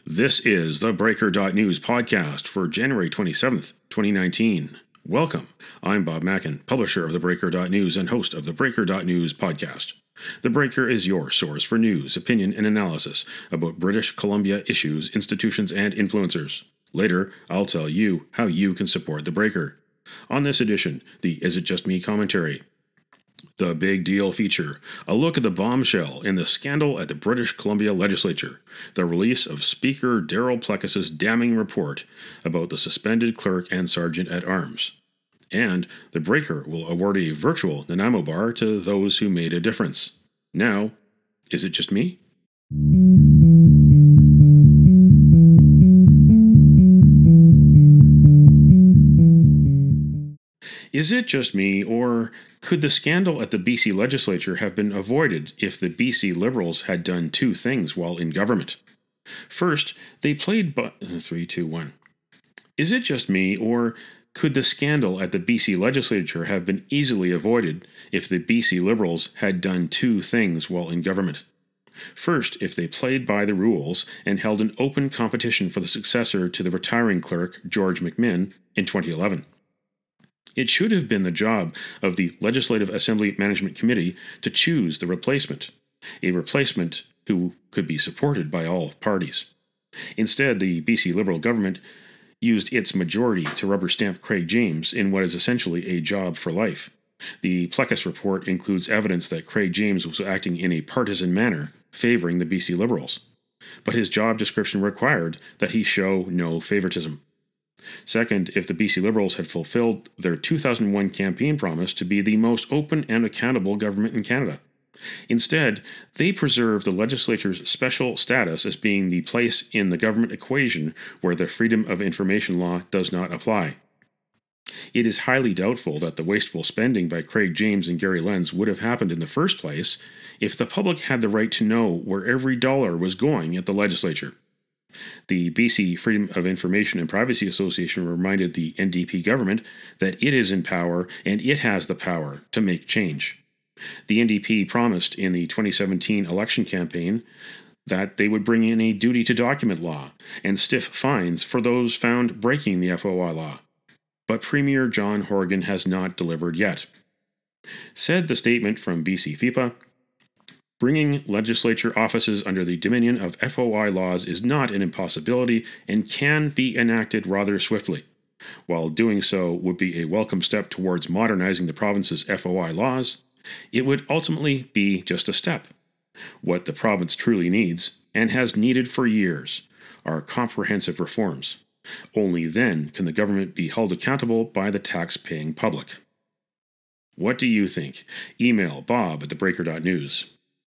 This is the Breaker.News podcast for January 27th, 2019. Welcome. I'm Bob Mackin, publisher of the Breaker.News and host of the Breaker.News podcast. The Breaker is your source for news, opinion, and analysis about British Columbia issues, institutions, and influencers. Later, I'll tell you how you can support the Breaker. On this edition, the Is It Just Me commentary. The Big Deal feature, a look at the bombshell in the scandal at the British Columbia Legislature, the release of Speaker Darryl Plecas' damning report about the suspended clerk and sergeant at arms. And the Breaker will award a virtual Nanaimo bar to those who made a difference. Now, is it just me? Is it just me, or could the scandal at the BC Legislature have been avoided if the BC Liberals had done two things while in government? First, they played 3, 2, 1. Is it just me, or could the scandal at the BC Legislature have been easily avoided if the BC Liberals had done two things while in government? First, if they played by the rules and held an open competition for the successor to the retiring clerk, George McMinn, in 2011. It should have been the job of the Legislative Assembly Management Committee to choose the replacement, a replacement who could be supported by all parties. Instead, the BC Liberal government used its majority to rubber stamp Craig James in what is essentially a job for life. The Plecas report includes evidence that Craig James was acting in a partisan manner, favoring the BC Liberals. But his job description required that he show no favoritism. Second, if the BC Liberals had fulfilled their 2001 campaign promise to be the most open and accountable government in Canada. Instead, they preserved the legislature's special status as being the place in the government equation where the Freedom of Information law does not apply. It is highly doubtful that the wasteful spending by Craig James and Gary Lenz would have happened in the first place if the public had the right to know where every dollar was going at the legislature. The BC Freedom of Information and Privacy Association reminded the NDP government that it is in power and it has the power to make change. The NDP promised in the 2017 election campaign that they would bring in a duty to document law and stiff fines for those found breaking the FOI law. But Premier John Horgan has not delivered yet. Said the statement from BC FIPA, bringing legislature offices under the dominion of FOI laws is not an impossibility and can be enacted rather swiftly. While doing so would be a welcome step towards modernizing the province's FOI laws, it would ultimately be just a step. What the province truly needs, and has needed for years, are comprehensive reforms. Only then can the government be held accountable by the tax-paying public. What do you think? Email bob@thebreaker.news.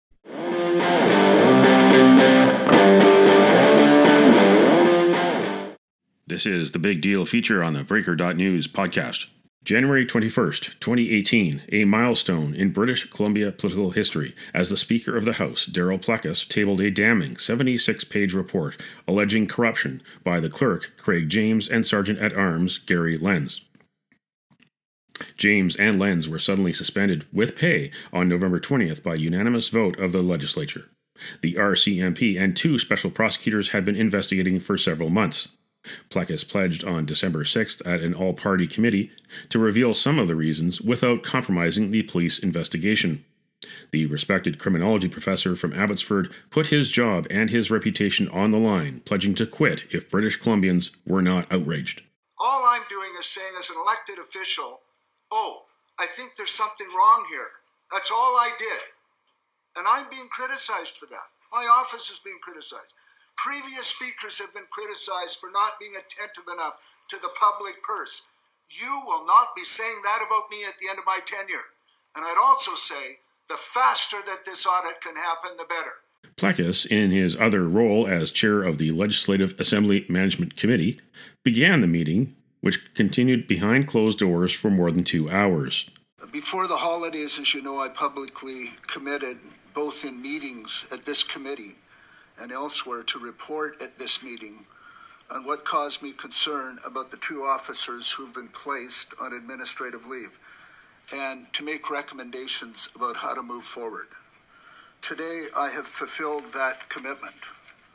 This is the Big Deal feature on the Breaker.News podcast. January 21st, 2018, a milestone in British Columbia political history as the Speaker of the House, Darryl Plecas, tabled a damning 76-page report alleging corruption by the clerk, Craig James, and Sergeant at Arms, Gary Lenz. James and Lenz were suddenly suspended with pay on November 20th by unanimous vote of the legislature. The RCMP and two special prosecutors had been investigating for several months. Plecas pledged on December 6th at an all-party committee to reveal some of the reasons without compromising the police investigation. The respected criminology professor from Abbotsford put his job and his reputation on the line, pledging to quit if British Columbians were not outraged. All I'm doing is saying as an elected official, I think there's something wrong here. That's all I did. And I'm being criticized for that. My office is being criticized. Previous speakers have been criticized for not being attentive enough to the public purse. You will not be saying that about me at the end of my tenure. And I'd also say, the faster that this audit can happen, the better. Plecas, in his other role as chair of the Legislative Assembly Management Committee, began the meeting, which continued behind closed doors for more than 2 hours. Before the holidays, as you know, I publicly committed, both in meetings at this committee and elsewhere, to report at this meeting on what caused me concern about the two officers who've been placed on administrative leave, and to make recommendations about how to move forward. Today, I have fulfilled that commitment.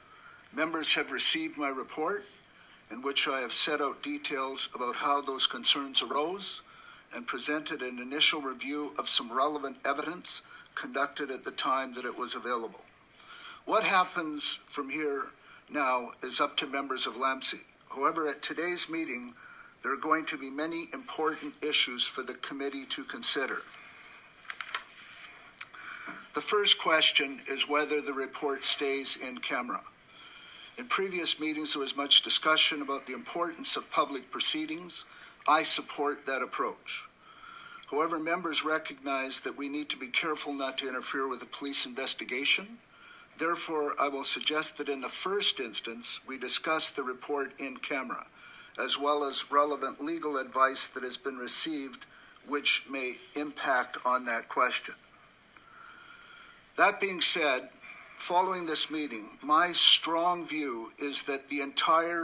Members have received my report, in which I have set out details about how those concerns arose and presented an initial review of some relevant evidence conducted at the time that it was available. What happens from here now is up to members of LAMC. However, at today's meeting, there are going to be many important issues for the committee to consider. The first question is whether the report stays in camera. In previous meetings, there was much discussion about the importance of public proceedings. I support that approach. However, members recognize that we need to be careful not to interfere with the police investigation. Therefore, I will suggest that in the first instance, we discuss the report in camera, as well as relevant legal advice that has been received, which may impact on that question. That being said, following this meeting, my strong view is that the entire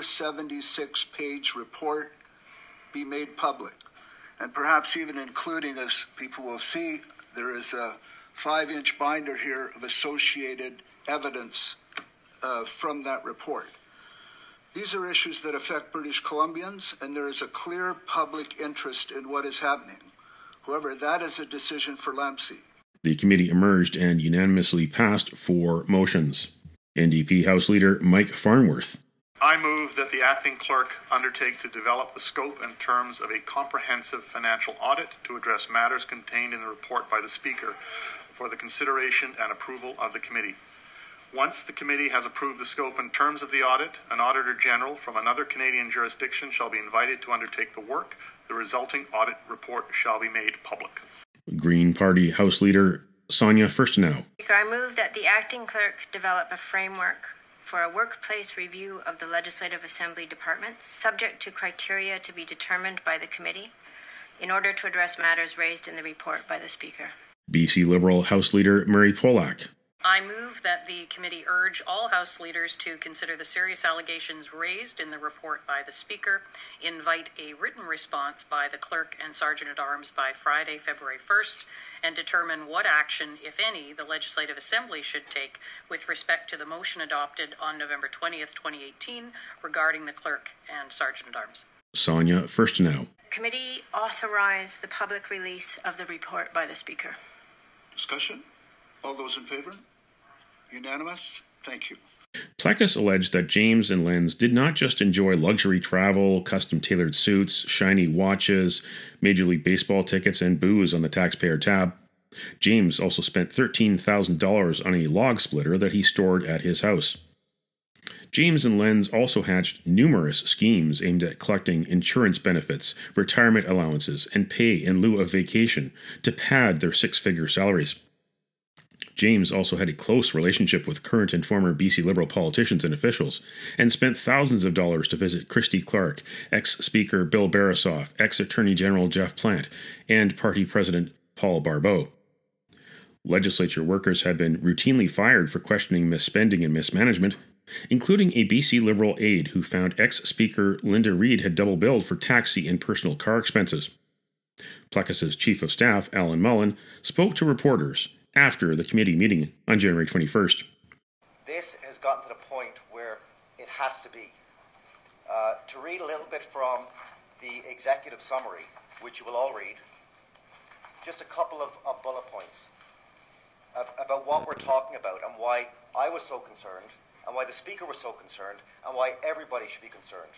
76-page report be made public, and perhaps even including, as people will see, there is a 5-inch binder here of associated evidence from that report. These are issues that affect British Columbians, and there is a clear public interest in what is happening. However, that is a decision for LAMC. The committee emerged and unanimously passed 4 motions. NDP House Leader Mike Farnworth. I move that the acting clerk undertake to develop the scope and terms of a comprehensive financial audit to address matters contained in the report by the Speaker for the consideration and approval of the committee. Once the committee has approved the scope and terms of the audit, an Auditor General from another Canadian jurisdiction shall be invited to undertake the work. The resulting audit report shall be made public. Green Party House Leader Sonia Furstenau. Speaker, I move that the acting clerk develop a framework for a workplace review of the Legislative Assembly departments, subject to criteria to be determined by the committee, in order to address matters raised in the report by the Speaker. BC Liberal House Leader Mary Polak. I move that the committee urge all House leaders to consider the serious allegations raised in the report by the Speaker, invite a written response by the Clerk and Sergeant-at-Arms by Friday, February 1st, and determine what action, if any, the Legislative Assembly should take with respect to the motion adopted on November 20th, 2018, regarding the Clerk and Sergeant-at-Arms. Sonia Furstenau. Committee authorize the public release of the report by the Speaker. Discussion? All those in favor? Unanimous? Thank you. Plakis alleged that James and Lenz did not just enjoy luxury travel, custom-tailored suits, shiny watches, Major League Baseball tickets, and booze on the taxpayer tab. James also spent $13,000 on a log splitter that he stored at his house. James and Lenz also hatched numerous schemes aimed at collecting insurance benefits, retirement allowances, and pay in lieu of vacation to pad their 6-figure salaries. James also had a close relationship with current and former BC Liberal politicians and officials, and spent thousands of dollars to visit Christy Clark, ex-Speaker Bill Barasoff, ex-Attorney General Jeff Plant, and Party President Paul Barbeau. Legislature workers had been routinely fired for questioning misspending and mismanagement, including a BC Liberal aide who found ex-Speaker Linda Reid had double-billed for taxi and personal car expenses. Plakis' Chief of Staff, Alan Mullen, spoke to reporters after the committee meeting on January 21st. This has gotten to the point where it has to be. To read a little bit from the executive summary, which you will all read, just a couple of bullet points about what we're talking about and why I was so concerned, and why the Speaker was so concerned, and why everybody should be concerned.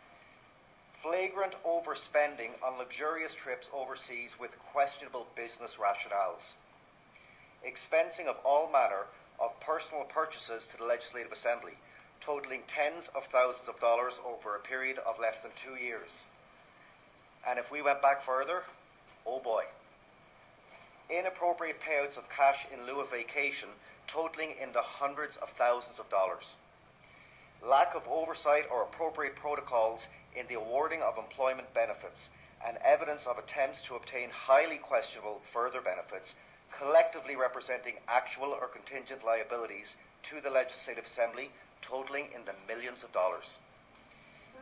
Flagrant overspending on luxurious trips overseas with questionable business rationales. Expensing of all manner of personal purchases to the Legislative Assembly, totaling tens of thousands of dollars over a period of less than 2 years. And if we went back further, oh boy. Inappropriate payouts of cash in lieu of vacation, totaling in the hundreds of thousands of dollars. Lack of oversight or appropriate protocols in the awarding of employment benefits, and evidence of attempts to obtain highly questionable further benefits, collectively representing actual or contingent liabilities to the Legislative Assembly, totaling in the millions of dollars.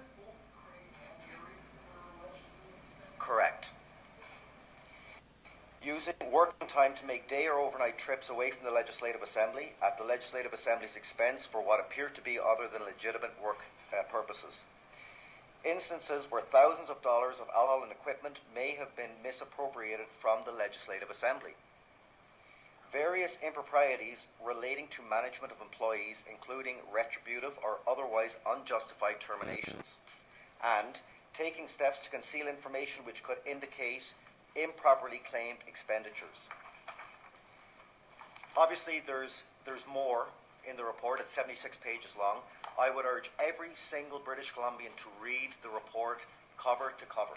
Correct. using working time to make day or overnight trips away from the Legislative Assembly at the Legislative Assembly's expense for what appear to be other than legitimate work purposes. Instances where thousands of dollars of alcohol and equipment may have been misappropriated from the Legislative Assembly. Various improprieties relating to management of employees, including retributive or otherwise unjustified terminations, and taking steps to conceal information which could indicate improperly claimed expenditures. Obviously, there's more in the report. It's 76 pages long. I would urge every single British Columbian to read the report cover to cover.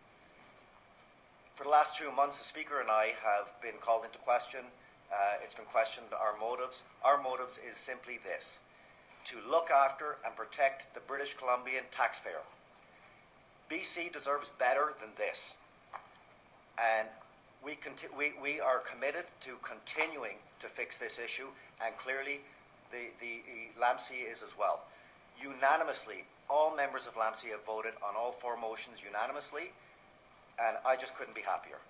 For the last 2 months, the Speaker and I have been called into question. It's been questioned our motives. Our motives is simply this: to look after and protect the British Columbian taxpayer. BC deserves better than this. And we are committed to continuing to fix this issue, and clearly the LAMC is as well. Unanimously, all members of LAMC have voted on all 4 motions unanimously, and I just couldn't be happier.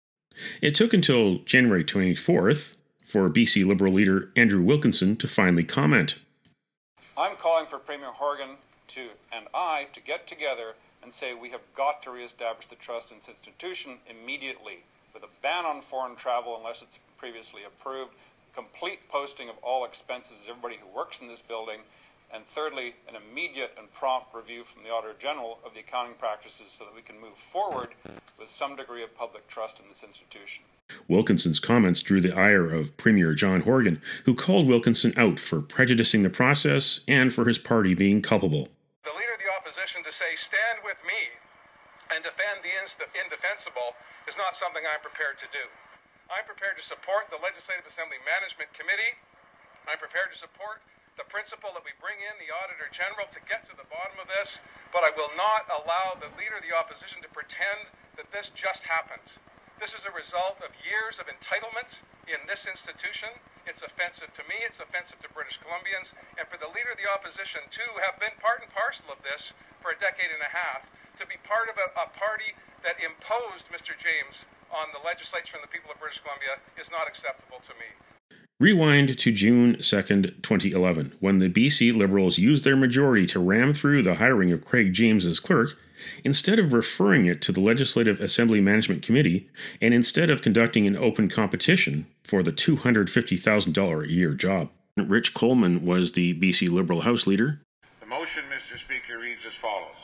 It took until January 24th for BC Liberal leader Andrew Wilkinson to finally comment. I'm calling for Premier Horgan and I to get together and say we have got to reestablish the trust in this institution immediately, with a ban on foreign travel unless it's previously approved, complete posting of all expenses of everybody who works in this building, and thirdly, an immediate and prompt review from the Auditor General of the accounting practices so that we can move forward with some degree of public trust in this institution. Wilkinson's comments drew the ire of Premier John Horgan, who called Wilkinson out for prejudicing the process and for his party being culpable. The leader of the opposition to say, stand with me and defend the indefensible, is not something I'm prepared to do. I'm prepared to support the Legislative Assembly Management Committee. I'm prepared to support the principle that we bring in the Auditor General to get to the bottom of this, but I will not allow the leader of the opposition to pretend that this just happened. This is a result of years of entitlement in this institution. It's offensive to me, it's offensive to British Columbians, and for the leader of the opposition to have been part and parcel of this for a decade and a half, to be part of a party that imposed Mr. James on the legislature and the people of British Columbia is not acceptable to me. Rewind to June 2nd, 2011, when the BC Liberals used their majority to ram through the hiring of Craig James as clerk, instead of referring it to the Legislative Assembly Management Committee, and instead of conducting an open competition for the $250,000 a year job. Rich Coleman was the BC Liberal House leader. The motion, Mr. Speaker, reads as follows.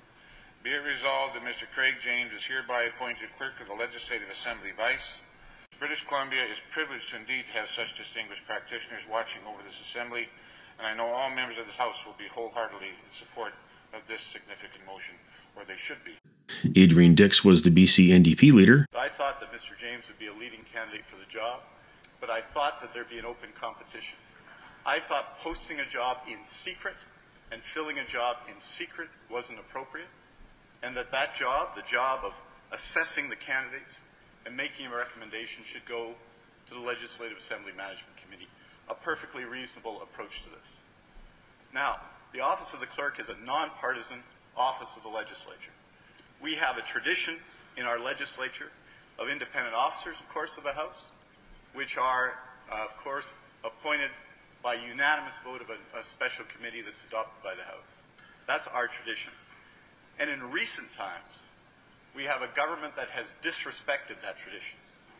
Be it resolved that Mr. Craig James is hereby appointed Clerk of the Legislative Assembly Vice. British Columbia is privileged indeed to have such distinguished practitioners watching over this Assembly, and I know all members of this House will be wholeheartedly in support of this significant motion, or they should be. Adrian Dix was the BC NDP leader. I thought that Mr. James would be a leading candidate for the job, but I thought that there'd be an open competition. I thought posting a job in secret and filling a job in secret wasn't appropriate, and that job, the job of assessing the candidates and making a recommendation, should go to the Legislative Assembly Management Committee. A perfectly reasonable approach to this. Now, the office of the clerk is a nonpartisan office of the legislature. We have a tradition in our legislature of independent officers, of course, of the House, which are, of course, appointed by unanimous vote of a special committee that's adopted by the House. That's our tradition. And in recent times, we have a government that has disrespected that tradition.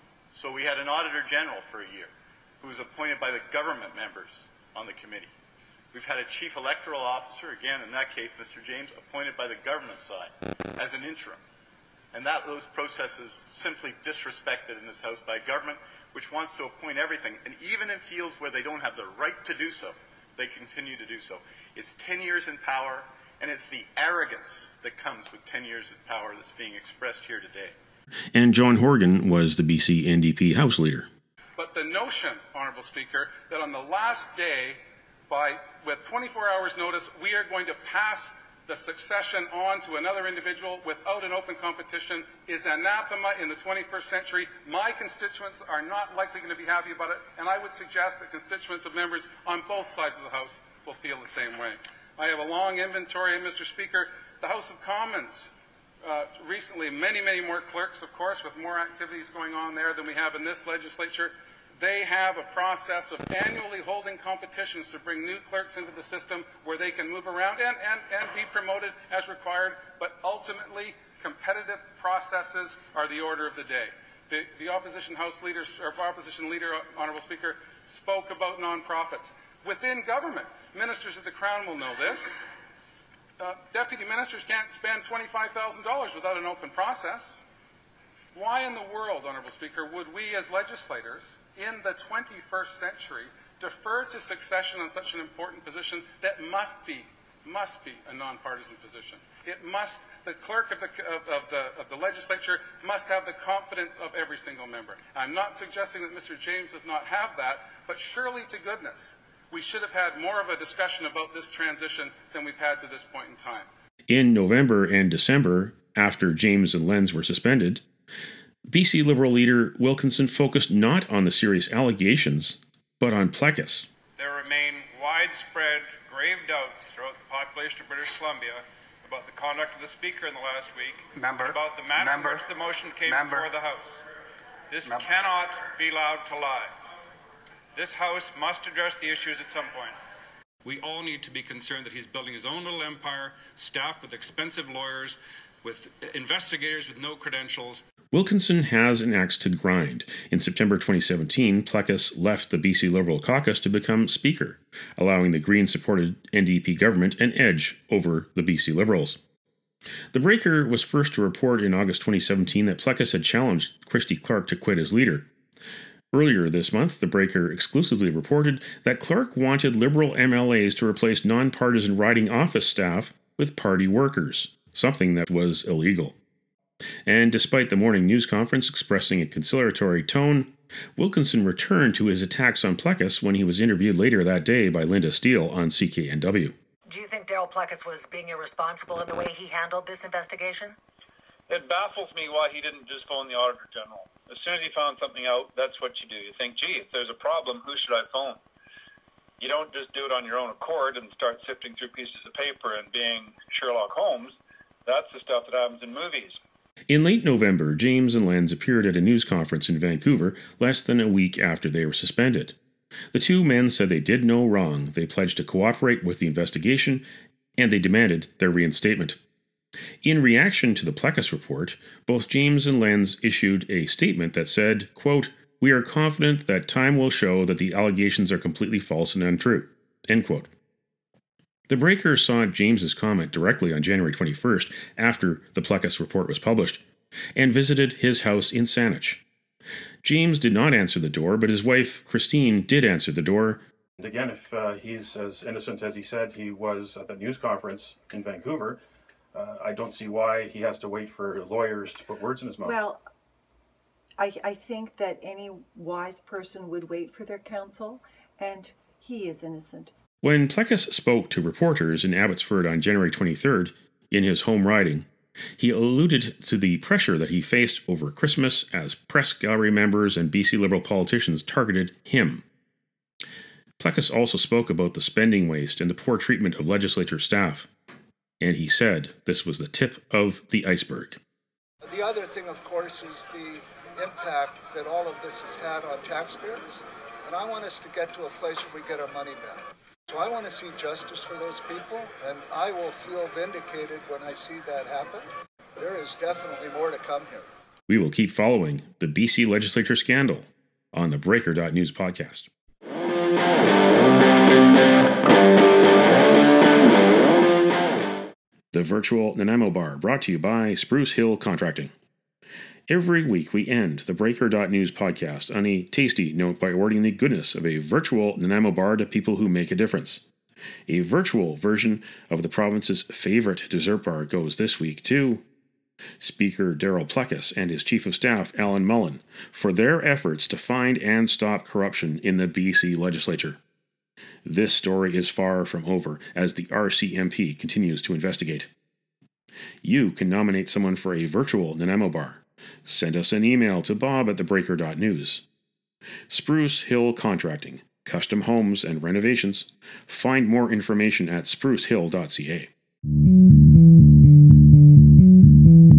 So we had an Auditor General for a year who was appointed by the government members on the committee. We've had a Chief Electoral Officer, again, in that case, Mr. James, appointed by the government side as an interim. And those processes simply disrespected in this House by a government which wants to appoint everything. And even in fields where they don't have the right to do so, they continue to do so. It's 10 years in power, and it's the arrogance that comes with 10 years in power that's being expressed here today. And John Horgan was the BC NDP House leader. But the notion, Honourable Speaker, that on the last day, with 24 hours notice, we are going to pass the succession on to another individual without an open competition is anathema in the 21st century. My constituents are not likely going to be happy about it, and I would suggest that constituents of members on both sides of the House will feel the same way. I have a long inventory, Mr. Speaker. The House of Commons recently many more clerks, of course, with more activities going on there than we have in this legislature. They have a process of annually holding competitions to bring new clerks into the system where they can move around and be promoted as required, but ultimately competitive processes are the order of the day. The opposition House leaders, or opposition leader, Honourable Speaker, spoke about nonprofits. Within government, ministers of the Crown will know this. Deputy ministers can't spend $25,000 without an open process. Why in the world, Honourable Speaker, would we as legislators in the 21st century defer to succession on such an important position that must be a nonpartisan position? The clerk of the legislature must have the confidence of every single member. I'm not suggesting that Mr. James does not have that, but surely to goodness, we should have had more of a discussion about this transition than we've had to this point in time. In November and December, after James and Lenz were suspended, BC Liberal leader Wilkinson focused not on the serious allegations, but on Plecas. There remain widespread, grave doubts throughout the population of British Columbia about the conduct of the Speaker in the last week, about the manner in which the motion came before the House. This cannot be allowed to lie. This House must address the issues at some point. We all need to be concerned that he's building his own little empire, staffed with expensive lawyers, with investigators with no credentials. Wilkinson has an axe to grind. In September 2017, Plecas left the BC Liberal caucus to become Speaker, allowing the Green-supported NDP government an edge over the BC Liberals. The Breaker was first to report in August 2017 that Plecas had challenged Christy Clark to quit as leader. Earlier this month, the Breaker exclusively reported that Clark wanted Liberal MLAs to replace nonpartisan riding office staff with party workers, something that was illegal. And despite the morning news conference expressing a conciliatory tone, Wilkinson returned to his attacks on Plecas when he was interviewed later that day by Linda Steele on CKNW. Do you think Daryl Plecas was being irresponsible in the way he handled this investigation? It baffles me why he didn't just phone the Auditor General. As soon as he found something out, that's what you do. You think, gee, if there's a problem, who should I phone? You don't just do it on your own accord and start sifting through pieces of paper and being Sherlock Holmes. That's the stuff that happens in movies. In late November, James and Lenz appeared at a news conference in Vancouver less than a week after they were suspended. The two men said they did no wrong, they pledged to cooperate with the investigation, and they demanded their reinstatement. In reaction to the Plecas report, both James and Lenz issued a statement that said, quote, "We are confident that time will show that the allegations are completely false and untrue." End quote. The Breaker saw James's comment directly on January 21st, after the Plecas report was published, and visited his house in Saanich. James did not answer the door, but his wife, Christine, did answer the door. And again, if he's as innocent as he said he was at the news conference in Vancouver, I don't see why he has to wait for lawyers to put words in his mouth. Well, I think that any wise person would wait for their counsel, and he is innocent. When Plecas spoke to reporters in Abbotsford on January 23rd, in his home riding, he alluded to the pressure that he faced over Christmas as press gallery members and BC Liberal politicians targeted him. Plecas also spoke about the spending waste and the poor treatment of legislature staff. And he said this was the tip of the iceberg. The other thing, of course, is the impact that all of this has had on taxpayers. And I want us to get to a place where we get our money back. So I want to see justice for those people, and I will feel vindicated when I see that happen. There is definitely more to come here. We will keep following the BC legislature scandal on the Breaker.News podcast. The virtual Nanaimo Bar, brought to you by Spruce Hill Contracting. Every week we end the Breaker.News podcast on a tasty note by awarding the goodness of a virtual Nanaimo bar to people who make a difference. A virtual version of the province's favorite dessert bar goes this week to Speaker Daryl Plecas and his Chief of Staff Alan Mullen for their efforts to find and stop corruption in the BC legislature. This story is far from over as the RCMP continues to investigate. You can nominate someone for a virtual Nanaimo bar. Send us an email to bob@thebreaker.news. Spruce Hill Contracting, custom homes and renovations. Find more information at sprucehill.ca.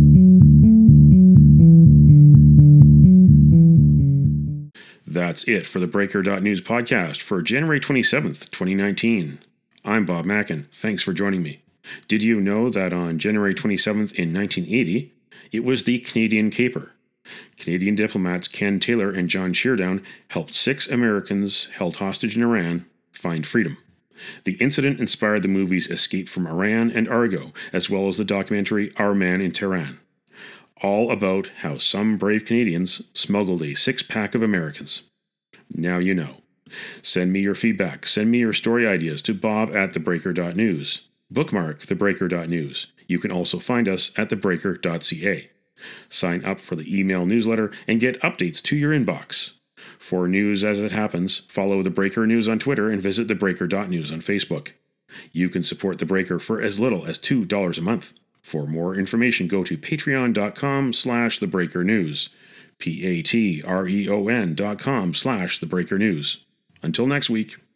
That's it for the Breaker.News podcast for January 27th, 2019. I'm Bob Mackin. Thanks for joining me. Did you know that on January 27th in 1980, it was the Canadian Caper? Canadian diplomats Ken Taylor and John Sheardown helped 6 Americans held hostage in Iran find freedom. The incident inspired the movies Escape from Iran and Argo, as well as the documentary Our Man in Tehran. All about how some brave Canadians smuggled a 6-pack of Americans. Now you know. Send me your feedback. Send me your story ideas to bob@thebreaker.news. Bookmark thebreaker.news. You can also find us at thebreaker.ca. Sign up for the email newsletter and get updates to your inbox. For news as it happens, follow The Breaker News on Twitter and visit thebreaker.news on Facebook. You can support The Breaker for as little as $2 a month. For more information, go to patreon.com/thebreakernews. patreon.com/thebreakernews. Until next week.